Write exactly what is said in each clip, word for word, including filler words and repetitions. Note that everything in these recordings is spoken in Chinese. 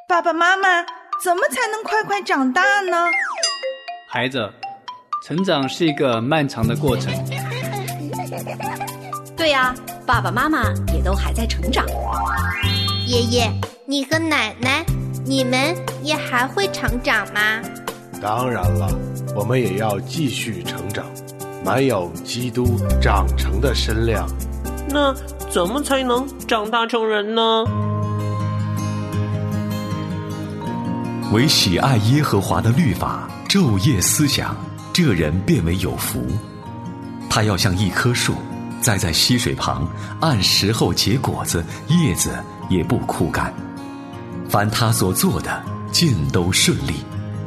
爸爸妈妈，怎么才能快快长大呢？ 孩子，成长是一个漫长的过程。 对呀，爸爸妈妈也都还在成长。 爷爷，你和奶奶，你们也还会成长吗？ 当然了，我们也要继续成长，满有基督长成的身量。 那怎么才能长大成人呢？ 唯喜爱耶和华的律法，昼夜思想，这人便为有福。他要像一棵树，栽在溪水旁，按时候结果子，叶子也不枯干。凡他所做的，尽都顺利。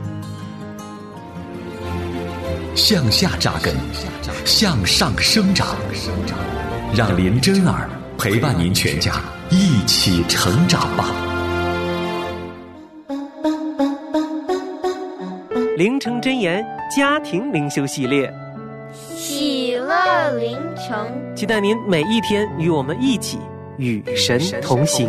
向下扎根，向上生长，让林真儿陪伴您全家一起成长吧。 灵城真言家庭灵修系列， 喜乐灵城， 期待您每一天与我们一起与神同行。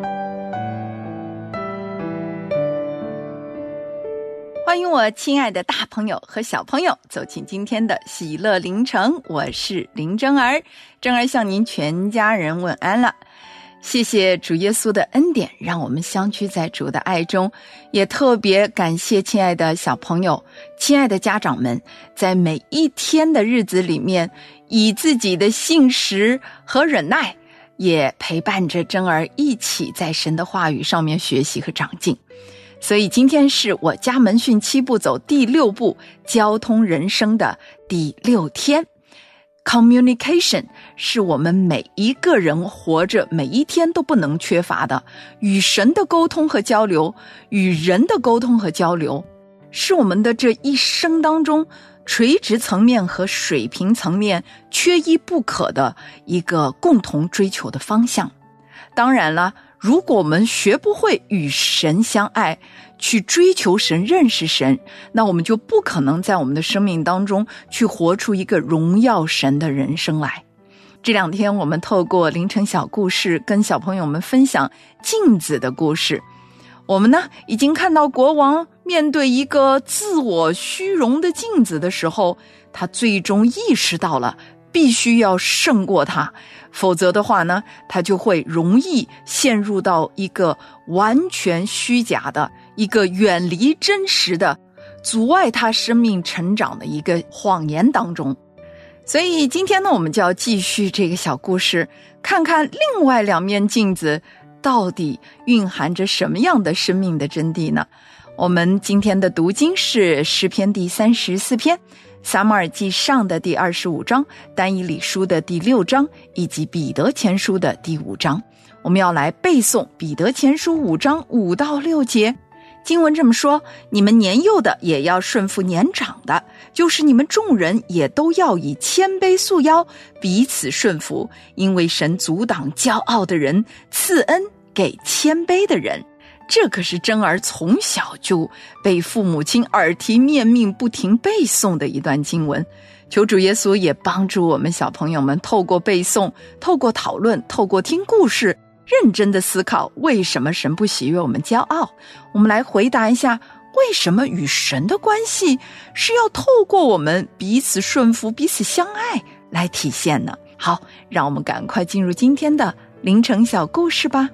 欢迎我亲爱的大朋友和小朋友走进今天的喜乐灵城，我是林真儿。真儿向您全家人问安了。谢谢主耶稣的恩典，让我们相聚在主的爱中，也特别感谢亲爱的小朋友、亲爱的家长们，在每一天的日子里面，以自己的信实和忍耐，也陪伴着真儿一起在神的话语上面学习和长进。所以今天是我家门训七步走第六步，交通人生的第六天。Communication 是我们每一个人活着每一天都不能缺乏的，与神的沟通和交流，与人的沟通和交流，是我们的这一生当中垂直层面和水平层面缺一不可的一个共同追求的方向。当然了，如果我们学不会与神相爱，去追求神、认识神，那我们就不可能在我们的生命当中去活出一个荣耀神的人生来。这两天我们透过凌晨小故事跟小朋友们分享镜子的故事。我们呢已经看到国王面对一个自我虚荣的镜子的时候，他最终意识到了必须要胜过他，否则的话呢，他就会容易陷入到一个完全虚假的、一个远离真实的、阻碍他生命成长的一个谎言当中。所以今天呢，我们就要继续这个小故事，看看另外两面镜子到底蕴含着什么样的生命的真谛呢？我们今天的读经是诗篇第三十四篇，撒母耳记上的第二十五章，但以理书的第六章，以及彼得前书的第五章。我们要来背诵彼得前书五章五到六节。经文这么说：你们年幼的也要顺服年长的，就是你们众人也都要以谦卑束腰，彼此顺服，因为神阻挡骄傲的人，赐恩给谦卑的人。这可是真儿从小就被父母亲耳提面命不停背诵的一段经文。求主耶稣也帮助我们小朋友们透过背诵，透过讨论，透过听故事，认真的思考为什么神不喜悦我们骄傲。我们来回答一下，为什么与神的关系是要透过我们彼此顺服、彼此相爱来体现呢？好，让我们赶快进入今天的凌晨小故事吧。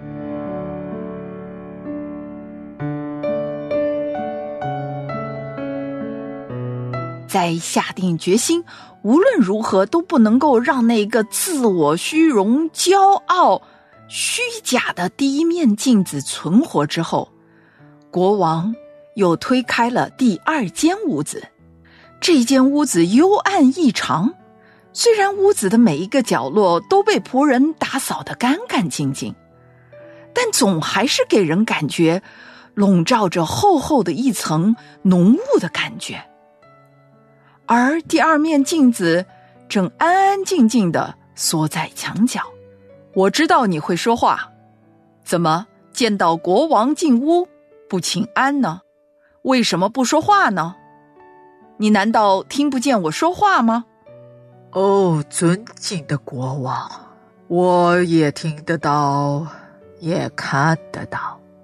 在下定决心无论如何都不能够让那个自我虚荣、骄傲、虚假的第一面镜子存活之后，国王又推开了第二间屋子。这间屋子幽暗异常，虽然屋子的每一个角落都被仆人打扫得干干净净，但总还是给人感觉笼罩着厚厚的一层浓雾的感觉。而第二面镜子正安安静静地缩在墙角。我知道你会说话，怎么见到国王进屋不请安呢？为什么不说话呢？你难道听不见我说话吗？ 哦，尊敬的国王，我也听得到，也看得到。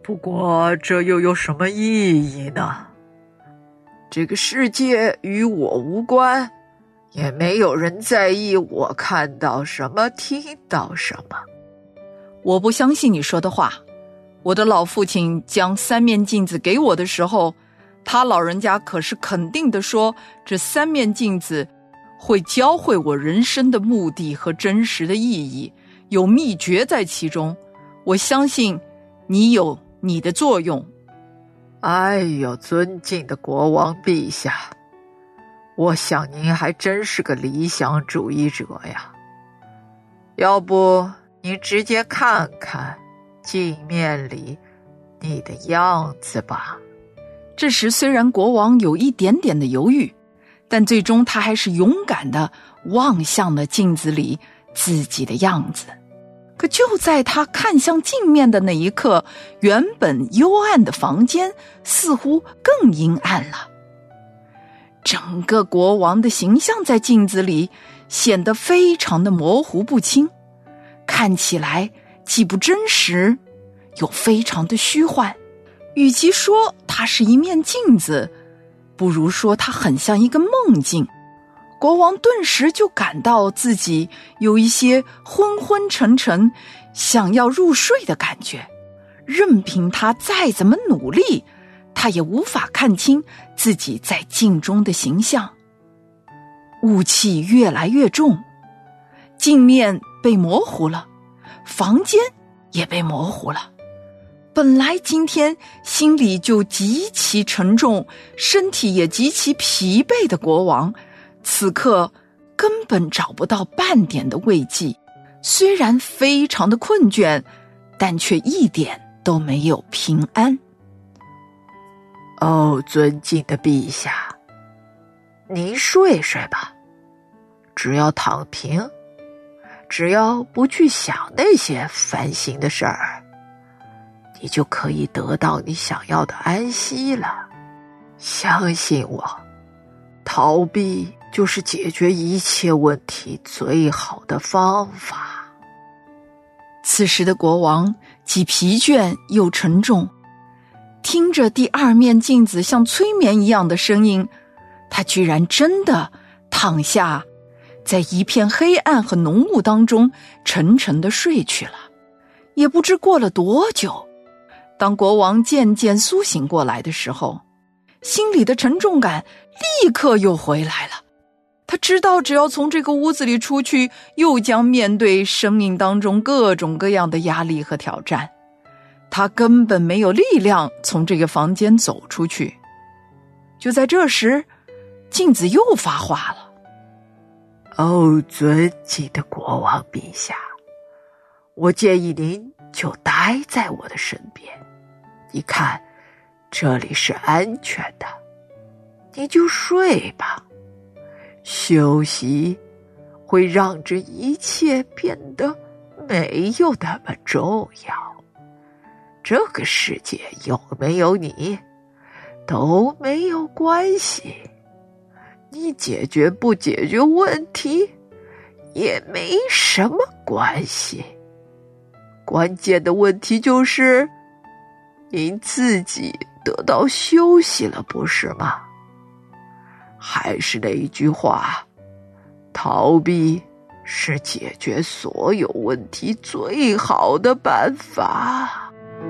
不过这又有什么意义呢？这个世界与我无关，也没有人在意我看到什么，听到什么。 我不相信你说的话。我的老父亲将三面镜子给我的时候，他老人家可是肯定地说，这三面镜子会教会我人生的目的和真实的意义，有秘诀在其中。我相信你有你的作用。 哎呦，尊敬的国王陛下，我想您还真是个理想主义者呀。要不您直接看看镜面里你的样子吧。 这时虽然国王有一点点的犹豫，但最终他还是勇敢地望向了镜子里自己的样子。可就在他看向镜面的那一刻，原本幽暗的房间似乎更阴暗了。整个国王的形象在镜子里显得非常的模糊不清，看起来既不真实，又非常的虚幻。与其说它是一面镜子，不如说它很像一个梦境。国王顿时就感到自己有一些昏昏沉沉，想要入睡的感觉。任凭他再怎么努力，他也无法看清自己在镜中的形象。雾气越来越重，镜面被模糊了，房间也被模糊了。本来今天心里就极其沉重，身体也极其疲惫的国王，此刻根本找不到半点的慰藉。虽然非常的困倦，但却一点都没有平安。 哦，尊敬的陛下，您睡睡吧，只要躺平，只要不去想那些烦心的事儿，你就可以得到你想要的安息了。相信我，逃避就是解决一切问题最好的方法。 此时的国王既疲倦又沉重，听着第二面镜子像催眠一样的声音，他居然真的躺下，在一片黑暗和浓雾当中沉沉地睡去了。也不知过了多久，当国王渐渐苏醒过来的时候，心里的沉重感立刻又回来了。他知道只要从这个屋子里出去，又将面对生命当中各种各样的压力和挑战。他根本没有力量从这个房间走出去。就在这时，镜子又发话了。 哦，尊敬的国王陛下，我建议您就待在我的身边。你看，这里是安全的，你就睡吧。休息会让这一切变得没有那么重要。这个世界有没有你都没有关系，你解决不解决问题也没什么关系。关键的问题就是您自己得到休息了，不是吗？还是那一句话，逃避是解决所有问题最好的办法。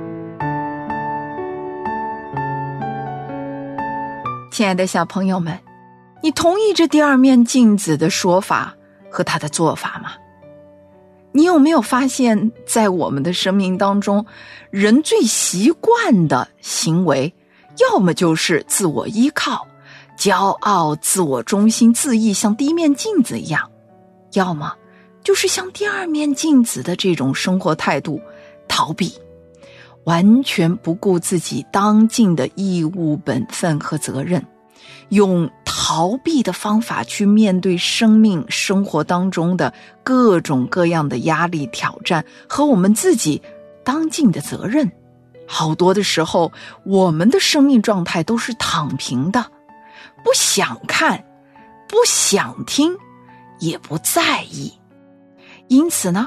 亲爱的小朋友们，你同意这第二面镜子的说法和他的做法吗？你有没有发现，在我们的生命当中，人最习惯的行为，要么就是自我依靠、骄傲、自我中心、自义，像第一面镜子一样，要么就是像第二面镜子的这种生活态度，逃避，完全不顾自己当尽的义务、本分和责任，用逃避的方法去面对生命生活当中的各种各样的压力、挑战和我们自己当尽的责任。好多的时候，我们的生命状态都是躺平的，不想看，不想听，也不在意。因此呢，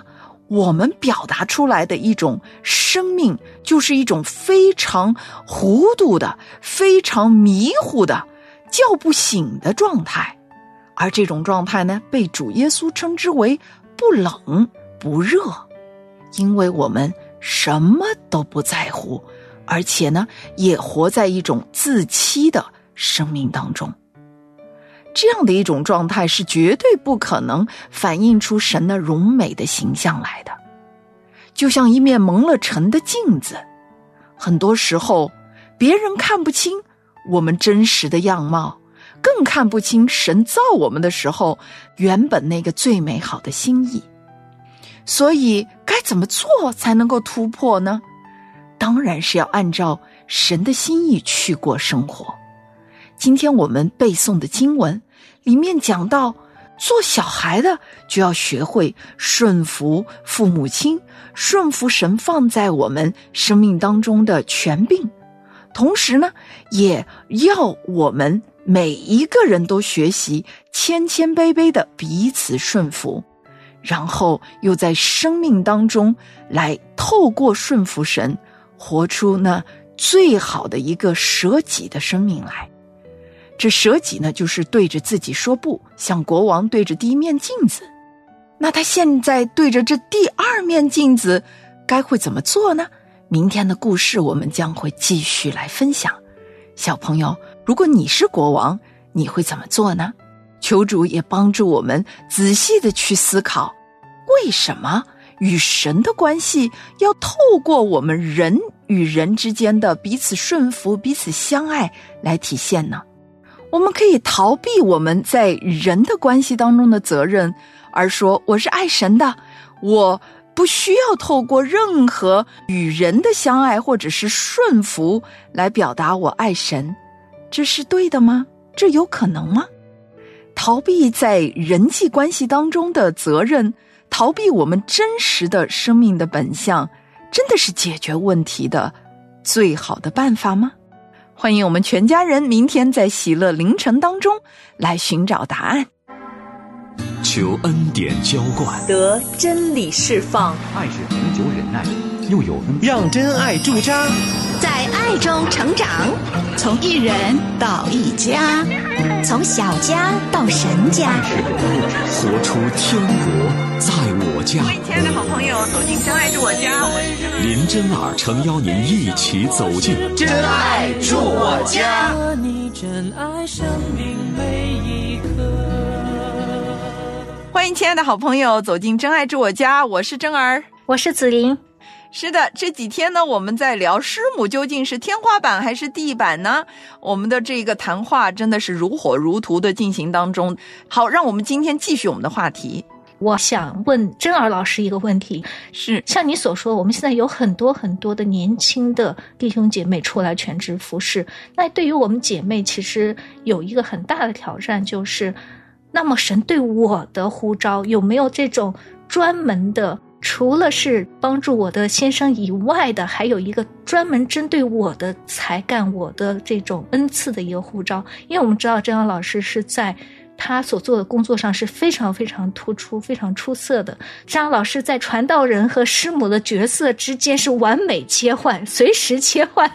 我们表达出来的一种生命，就是一种非常糊涂的、非常迷糊的、叫不醒的状态。而这种状态呢，被主耶稣称之为不冷不热，因为我们什么都不在乎，而且呢，也活在一种自欺的生命当中。这样的一种状态是绝对不可能反映出神的荣美的形象来的，就像一面蒙了尘的镜子，很多时候别人看不清我们真实的样貌，更看不清神造我们的时候原本那个最美好的心意。所以该怎么做才能够突破呢？当然是要按照神的心意去过生活。今天我们背诵的经文里面讲到，做小孩的就要学会顺服父母亲，顺服神放在我们生命当中的权柄，同时呢，也要我们每一个人都学习谦谦卑卑的彼此顺服，然后又在生命当中来透过顺服神，活出那最好的一个舍己的生命来。这舍己呢，就是对着自己说不，像国王对着第一面镜子。那他现在对着这第二面镜子该会怎么做呢？明天的故事我们将会继续来分享。小朋友，如果你是国王，你会怎么做呢？求主也帮助我们仔细的去思考，为什么与神的关系要透过我们人与人之间的彼此顺服、彼此相爱来体现呢？我们可以逃避我们在人的关系当中的责任，而说我是爱神的，我不需要透过任何与人的相爱或者是顺服来表达我爱神。这是对的吗？这有可能吗？逃避在人际关系当中的责任，逃避我们真实的生命的本相，真的是解决问题的最好的办法吗？欢迎我们全家人明天在喜乐凌晨当中来寻找答案。 求恩典浇灌， 得真理释放， 爱是恒久忍耐，又有恩慈， 让真爱驻扎， 在爱中成长， 从一人到一家， 从小家到神家， 活出天国在我家。 欢迎亲爱的好朋友走进真爱住我家，我是林真儿诚邀您一起走进真爱住我家。 你真爱生命每一刻。 欢迎亲爱的好朋友走进真爱住我家，我是真儿， 我是子琳。 是的，这几天呢，我们在聊师母究竟是天花板还是地板呢？我们的这个谈话真的是如火如荼的进行当中。好，让我们今天继续我们的话题。 我想问真儿老师一个问题， 是像你所说，我们现在有很多很多的年轻的弟兄姐妹出来全职服侍，那对于我们姐妹其实有一个很大的挑战，就是那么神对我的呼召有没有这种专门的，除了是帮助我的先生以外的，还有一个专门针对我的才干、我的这种恩赐的一个呼召？因为我们知道真阳老师是在他所做的工作上是非常非常突出、非常出色的。真阳老师在传道人和师母的角色之间是完美切换，随时切换。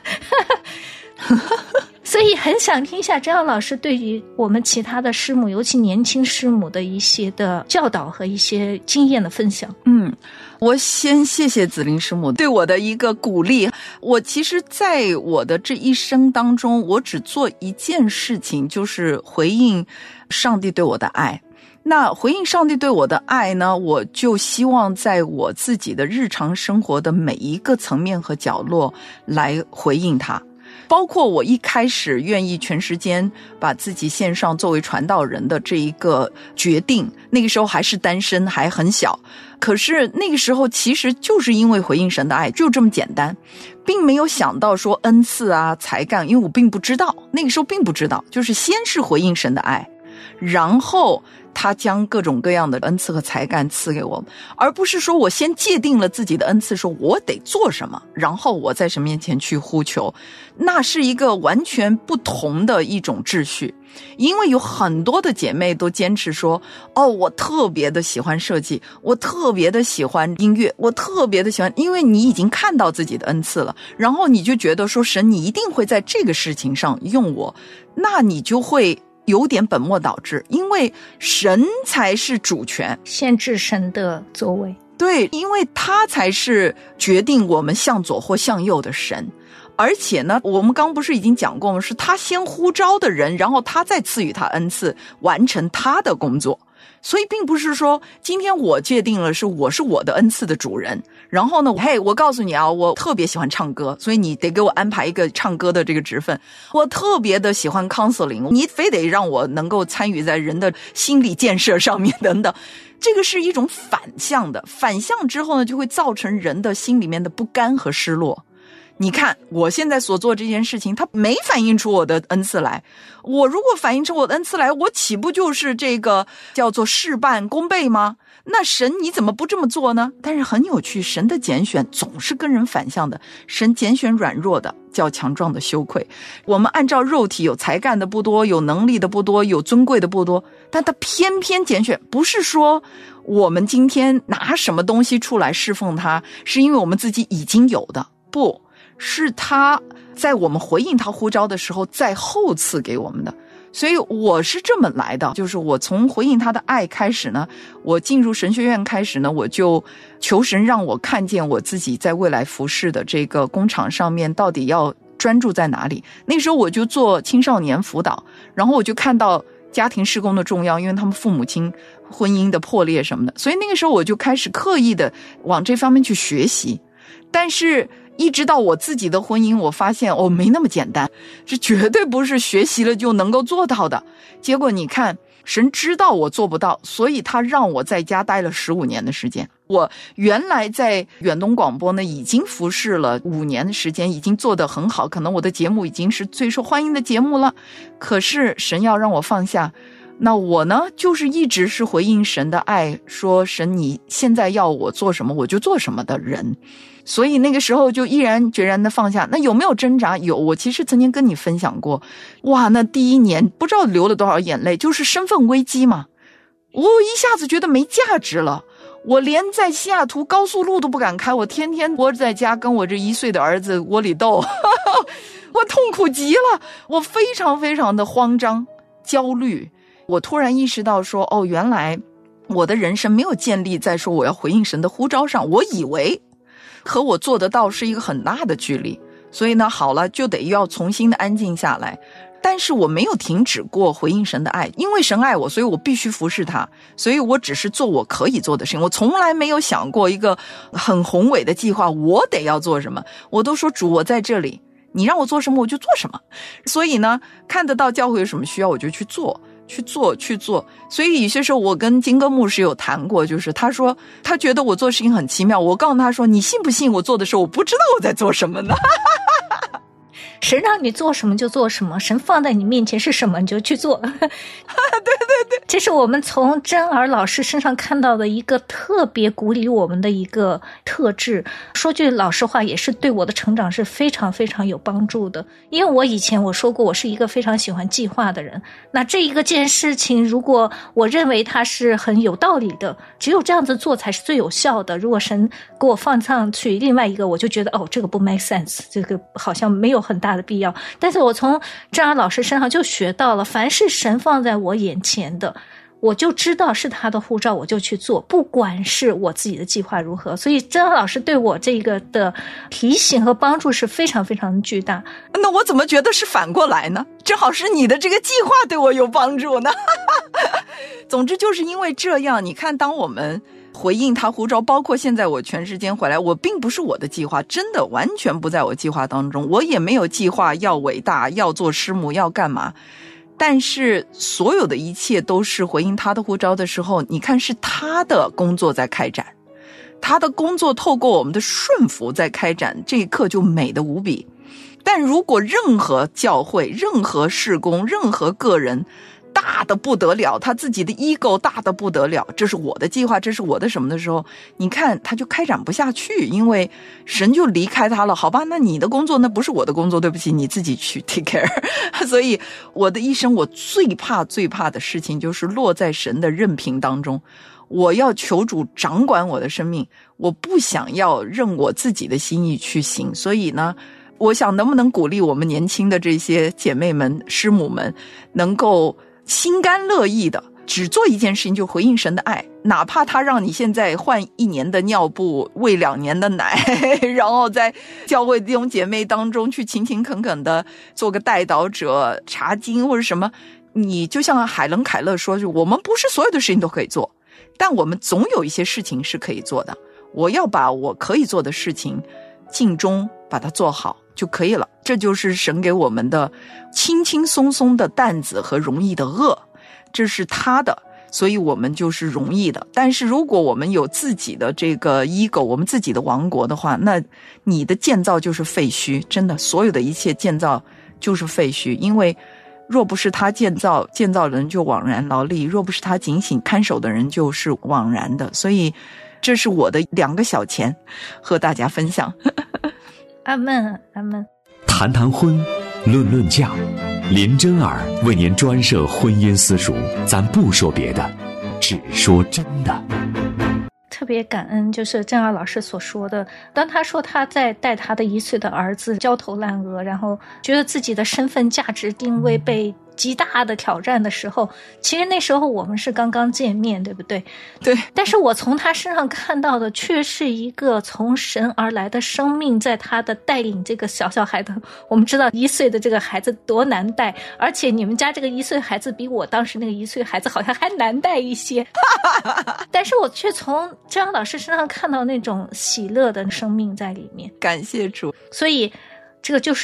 所以很想听一下真阳老师对于我们其他的师母，尤其年轻师母的一些的教导和一些经验的分享。 嗯，我先谢谢子琳师母对我的一个鼓励。我其实在我的这一生当中，我只做一件事情，就是回应上帝对我的爱。那回应上帝对我的爱呢，我就希望在我自己的日常生活的每一个层面和角落来回应他。包括我一开始愿意全时间把自己献上作为传道人的这一个决定，那个时候还是单身，还很小，可是那个时候其实就是因为回应神的爱，就这么简单，并没有想到说恩赐啊才干，因为我并不知道，那个时候并不知道，就是先是回应神的爱， 然后他将各种各样的恩赐和才干赐给我们，而不是说我先界定了自己的恩赐，说我得做什么，然后我在神面前去呼求，那是一个完全不同的一种秩序。因为有很多的姐妹都坚持说，哦，我特别的喜欢设计，我特别的喜欢音乐，我特别的喜欢，因为你已经看到自己的恩赐了，然后你就觉得说神你一定会在这个事情上用我，那你就会有点本末倒置，因为神才是主权， 限制神的作为。 对，因为他才是决定我们向左或向右的神。而且呢，我们刚不是已经讲过吗？是他先呼召的人，然后他再赐予他恩赐，完成他的工作。所以并不是说今天我界定了是我是我的恩赐的主人，然后呢，嘿，我告诉你啊，我特别喜欢唱歌，所以你得给我安排一个唱歌的这个职分。我特别的喜欢 counseling， 你非得让我能够参与在人的心理建设上面等等。这个是一种反向的，反向之后呢，就会造成人的心里面的不甘和失落。你看我现在所做这件事情，它没反映出我的恩赐来，我如果反映出我的恩赐来，我岂不就是这个叫做事半功倍吗？那神你怎么不这么做呢？但是很有趣，神的拣选总是跟人反向的，神拣选软弱的，叫强壮的羞愧。我们按照肉体有才干的不多，有能力的不多，有尊贵的不多，但他偏偏拣选，不是说我们今天拿什么东西出来侍奉他，是因为我们自己已经有的，不是他在我们回应他呼召的时候再后赐给我们的。所以我是这么来的，就是我从回应他的爱开始呢，我进入神学院开始呢，我就求神让我看见我自己在未来服侍的这个工厂上面到底要专注在哪里。那时候我就做青少年辅导，然后我就看到家庭事工的重要，因为他们父母亲婚姻的破裂什么的，所以那个时候我就开始刻意的往这方面去学习。但是一直到我自己的婚姻，我发现哦，没那么简单，这绝对不是学习了就能够做到的。结果你看，神知道我做不到，所以他让我在家待了十五年的时间。我原来在远东广播呢，已经服侍了五年的时间，已经做得很好，可能我的节目已经是最受欢迎的节目了。可是神要让我放下，那我呢，就是一直是回应神的爱，说神你现在要我做什么我就做什么的人。所以那个时候就毅然决然的放下。那有没有挣扎？有，我其实曾经跟你分享过。哇，那第一年不知道流了多少眼泪，就是身份危机嘛。我一下子觉得没价值了，我连在西雅图高速路都不敢开，我天天窝在家跟我这一岁的儿子窝里斗我痛苦极了，我非常非常的慌张焦虑。我突然意识到说，哦，原来我的人生没有建立在说我要回应神的呼召上，我以为和我做得到是一个很大的距离。所以呢，好了，就得要重新的安静下来。但是我没有停止过回应神的爱，因为神爱我，所以我必须服侍他，所以我只是做我可以做的事情。我从来没有想过一个很宏伟的计划，我得要做什么，我都说主，我在这里，你让我做什么我就做什么。所以呢，看得到教会有什么需要我就去做去做去做。所以有些时候我跟金哥牧师有谈过，就是他说他觉得我做事情很奇妙，我告诉他说，你信不信我做的时候我不知道我在做什么呢神让你做什么就做什么，神放在你面前是什么你就去做对对对，这是我们从真儿老师身上看到的一个特别鼓励我们的一个特质。说句老实话，也是对我的成长是非常非常有帮助的。因为我以前我说过，我是一个非常喜欢计划的人，那这一个件事情如果我认为它是很有道理的，只有这样子做才是最有效的，如果神给我放上去另外一个，我就觉得哦，这个不 make sense， 这个好像没有很大的必要。但是我从张安老师身上就学到了，凡是神放在我眼前的，我就知道是他的呼召，我就去做，不管是我自己的计划如何。所以张安老师对我这个的提醒和帮助是非常非常巨大。 那我怎么觉得是反过来呢？正好是你的这个计划对我有帮助呢总之就是因为这样，你看当我们回应他呼召，包括现在我全时间回来，我并不是我的计划，真的完全不在我计划当中，我也没有计划要伟大，要做师母，要干嘛。但是所有的一切都是回应他的呼召的时候，你看是他的工作在开展，他的工作透过我们的顺服在开展，这一刻就美得无比。但如果任何教会、任何事工、任何个人大的不得了，他自己的 ego 大的不得了，这是我的计划，这是我的什么的时候，你看他就开展不下去，因为神就离开他了。好吧，那你的工作那不是我的工作，对不起，你自己去 take care。 所以我的一生我最怕最怕的事情就是落在神的任凭当中，我要求主掌管我的生命，我不想要任我自己的心意去行。所以呢，我想能不能鼓励我们年轻的这些姐妹们师母们，能够心甘乐意的只做一件事情，就回应神的爱，哪怕他让你现在换一年的尿布，喂两年的奶，然后在教会弟兄姐妹当中去勤勤恳恳的做个代祷者，查经或者什么。你就像海伦凯勒说，我们不是所有的事情都可以做，但我们总有一些事情是可以做的，我要把我可以做的事情尽忠把它做好就可以了。这就是神给我们的轻轻松松的担子和容易的恶，这是他的，所以我们就是容易的。但是如果我们有自己的这个 ego， 我们自己的王国的话，那你的建造就是废墟，真的，所有的一切建造就是废墟。因为若不是他建造，建造人就枉然劳力；若不是他警醒看守的人，就是枉然的。所以这是我的两个小钱和大家分享。 阿们阿们。 谈谈婚，论论嫁，林真儿为您专设婚姻私塾，咱不说别的，只说真的。 特别感恩就是郑儿老师所说的，当他说他在带他的一岁的儿子焦头烂额，然后觉得自己的身份价值定位被极大的挑战的时候，其实那时候我们是刚刚见面，对不对？ 对。 但是我从他身上看到的却是一个从神而来的生命，在他的带领这个小小孩的，我们知道一岁的这个孩子多难带，而且你们家这个一岁孩子比我当时那个一岁孩子好像还难带一些。但是我却从张老师身上看到那种喜乐的生命在里面。 感谢主。 所以这个就是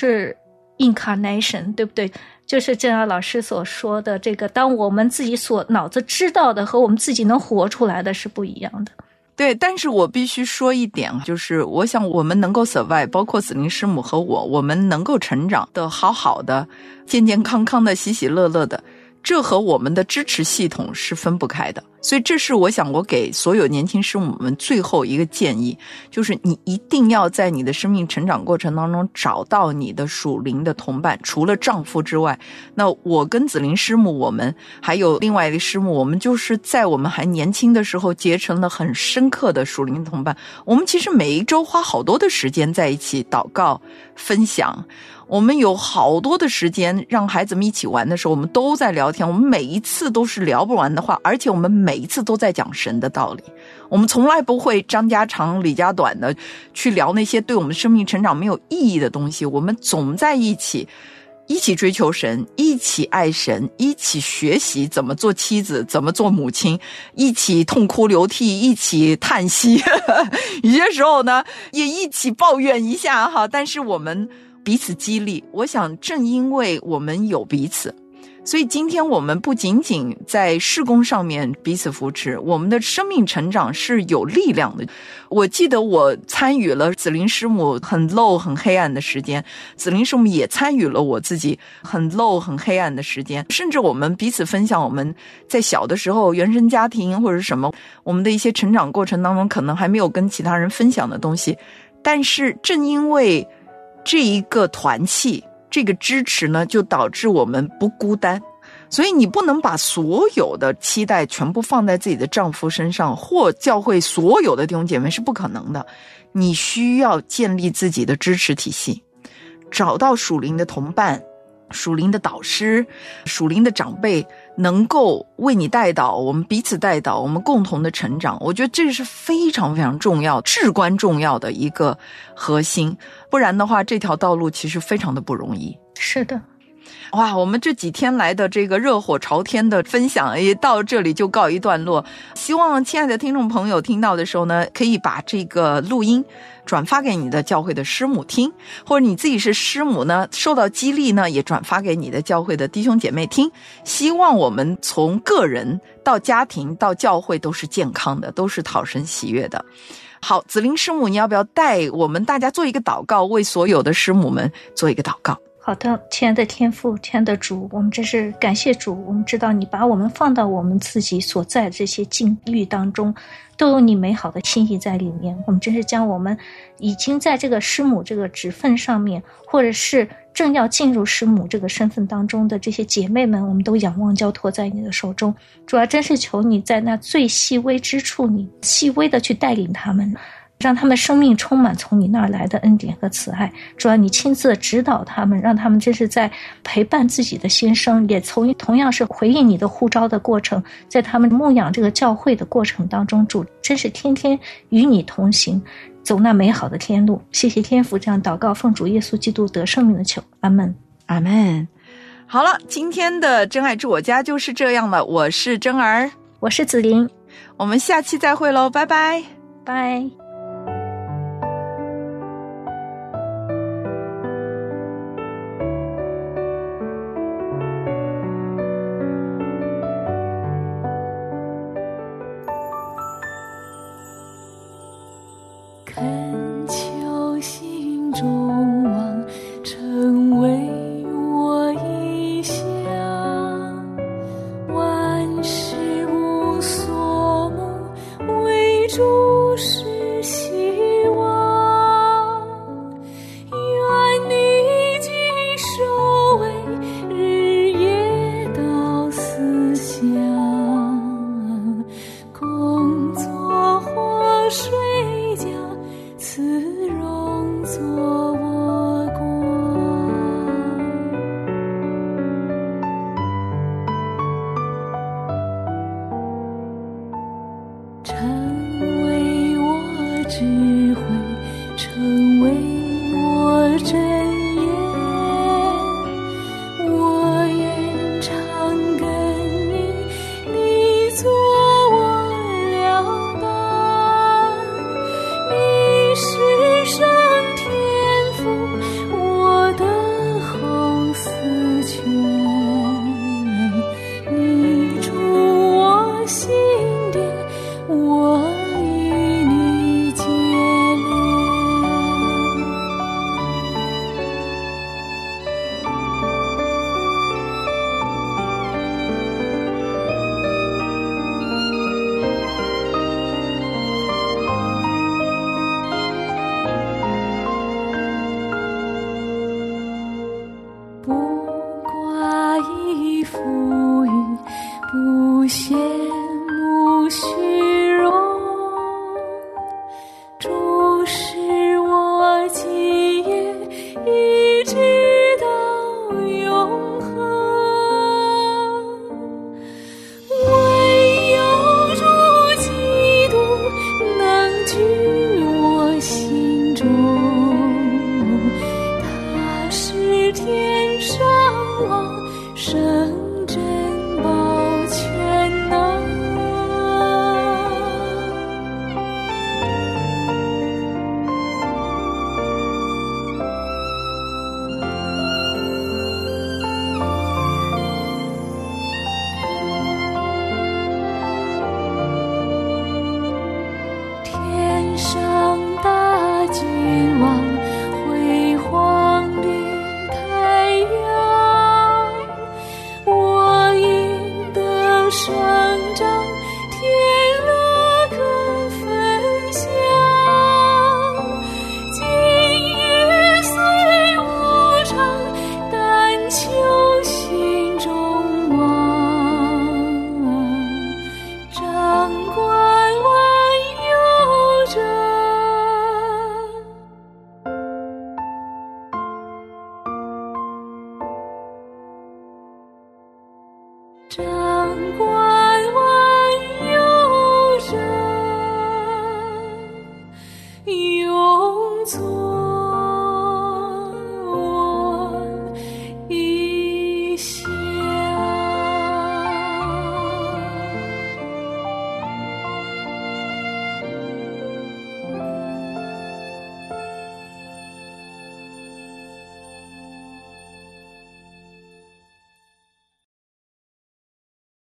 incarnation， 对不对？就是郑耀老师所说的这个，当我们自己所脑子知道的和我们自己能活出来的是不一样的。 对，但是我必须说一点，就是我想我们能够 survive， 包括子玲师母和我，我们能够成长的好好的，健健康康的，喜喜乐乐的，这和我们的支持系统是分不开的。所以这是我想我给所有年轻师母们最后一个建议，就是你一定要在你的生命成长过程当中找到你的属灵的同伴，除了丈夫之外。那我跟子玲师母，我们还有另外一个师母，我们就是在我们还年轻的时候结成了很深刻的属灵的同伴。我们其实每一周花好多的时间在一起祷告分享，我们有好多的时间让孩子们一起玩的时候，我们都在聊天，我们每一次都是聊不完的话，而且我们每一次都在讲神的道理。我们从来不会张家长李家短的去聊那些对我们生命成长没有意义的东西，我们总在一起一起追求神，一起爱神，一起学习怎么做妻子，怎么做母亲，一起痛哭流涕，一起叹息有些时候呢也一起抱怨一下哈，但是我们彼此激励。我想正因为我们有彼此，所以今天我们不仅仅在事工上面彼此扶持，我们的生命成长是有力量的。我记得我参与了子玲师母很 low 很黑暗的时间，子玲师母也参与了我自己很 low 很黑暗的时间，甚至我们彼此分享我们在小的时候原生家庭或者什么，我们的一些成长过程当中可能还没有跟其他人分享的东西。但是正因为这一个团契，这个支持呢，就导致我们不孤单。所以你不能把所有的期待全部放在自己的丈夫身上，或教会所有的弟兄姐妹，是不可能的。你需要建立自己的支持体系，找到属灵的同伴，属灵的导师，属灵的长辈，能够为你带导，我们彼此带导，我们共同的成长。我觉得这是非常非常重要，至关重要的一个核心。不然的话，这条道路其实非常的不容易。 是的。 哇，我们这几天来的这个热火朝天的分享也到这里就告一段落。希望亲爱的听众朋友听到的时候呢，可以把这个录音转发给你的教会的师母听，或者你自己是师母呢，受到激励呢，也转发给你的教会的弟兄姐妹听。希望我们从个人到家庭到教会都是健康的，都是讨神喜悦的。好，子玲师母，你要不要带我们大家做一个祷告，为所有的师母们做一个祷告？ 好的，亲爱的天父，亲爱的主，我们真是感谢主，我们知道你把我们放到我们自己所在的这些境遇当中，都有你美好的心意在里面。我们真是将我们已经在这个师母这个职分上面，或者是正要进入师母这个身份当中的这些姐妹们，我们都仰望交托在你的手中。主要真是求你在那最细微之处，你细微的去带领他们，让他们生命充满从你那儿来的恩典和慈爱。主要你亲自指导他们，让他们真是在陪伴自己的先生，也从同样是回应你的呼召的过程，在他们牧养这个教会的过程当中，主真是天天与你同行，走那美好的天路。谢谢天父，这样祷告奉主耶稣基督得生命的求，阿们， 阿们。好了，今天的真爱住我家就是这样了。我是真儿， 我是子琳， 我们下期再会喽，拜拜， 拜。 恳求心中望成为我意向，万事无所慕，唯主是希望。愿你既守为日夜到思想，工作或睡觉，慈容作我光，成为我智慧，成为我真言。我愿常跟你，你做我良伴。你是上天父，我的后思泉，你住我心殿，我与你结不挂衣浮云，不羡慕虚荣，主是我基业，一直到永恒。唯有主基督能居我心中，他是天上王，神